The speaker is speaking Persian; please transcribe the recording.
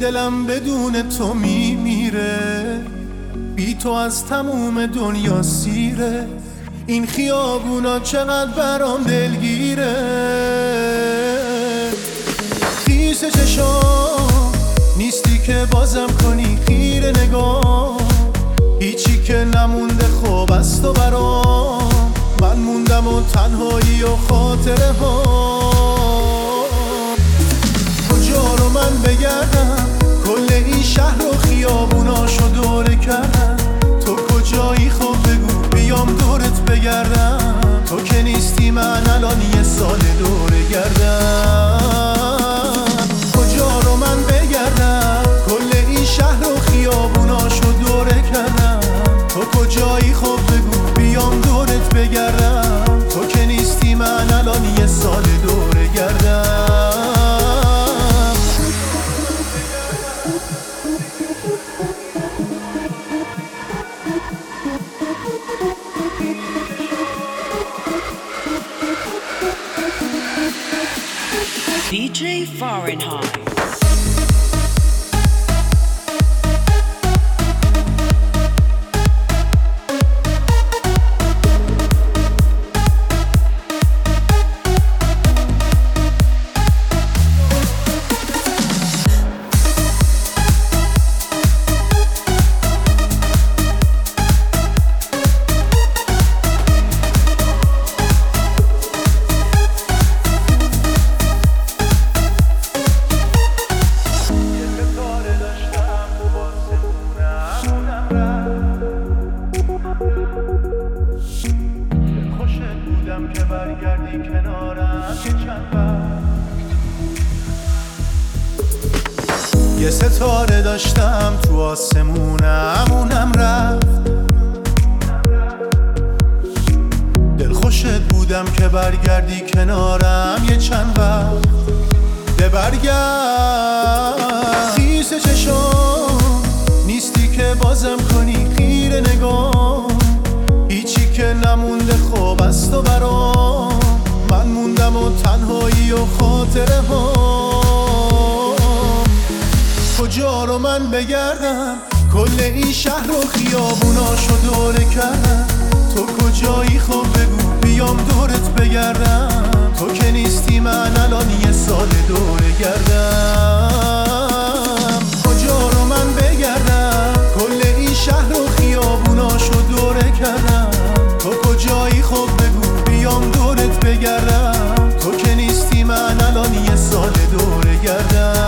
دلم بدون تو میمیره، بی تو از تموم دنیا سیره. این خیابونا چقدر برام دلگیره. خیس چشام نیستی که بازم کنی خیره نگاه، هیچی که نمونده خوب است و برام. من موندم و تنهایی و خاطره ها. کجا رو من بگردم؟ کل این شهر و خیابوناشو دوره کردم. تو کجایی خب بگو بیام دورت بگردم. تو که نیستی من الان یه سال دوره گردم. کجا رو من بگردم؟ کل این شهر و خیابوناشو دوره کردم. تو کجایی خب بگو بیام دورت بگردم. تو که نیستی من الان یه سال دوره گردم. DJ Fahrenheit. که برگردی کنارم یه چند وقت. یه ستاره داشتم تو آسمونم، اونم رفت. دلخوشت بودم که برگردی کنارم یه چند وقت. ده برگرد. خیس چشام نیستی که بازم کنی خیره نگاه، هیچی که نمونده خوب است و برام. من موندم و تنهایی و خاطره ها. کجا رو من بگردم؟ کل این شهر و خیابوناشو دوره کردم. تو کجایی خب بگو بیام دورت بگردم. تو که نیستی من الان یه سال دوره گردم. کجا رو من بگردم؟ کل این شهر و خیابوناشو دوره کردم. تو کجایی خب بگو بیام دورت بگردم. تو که نیستی من الان یه سال دوره گردم.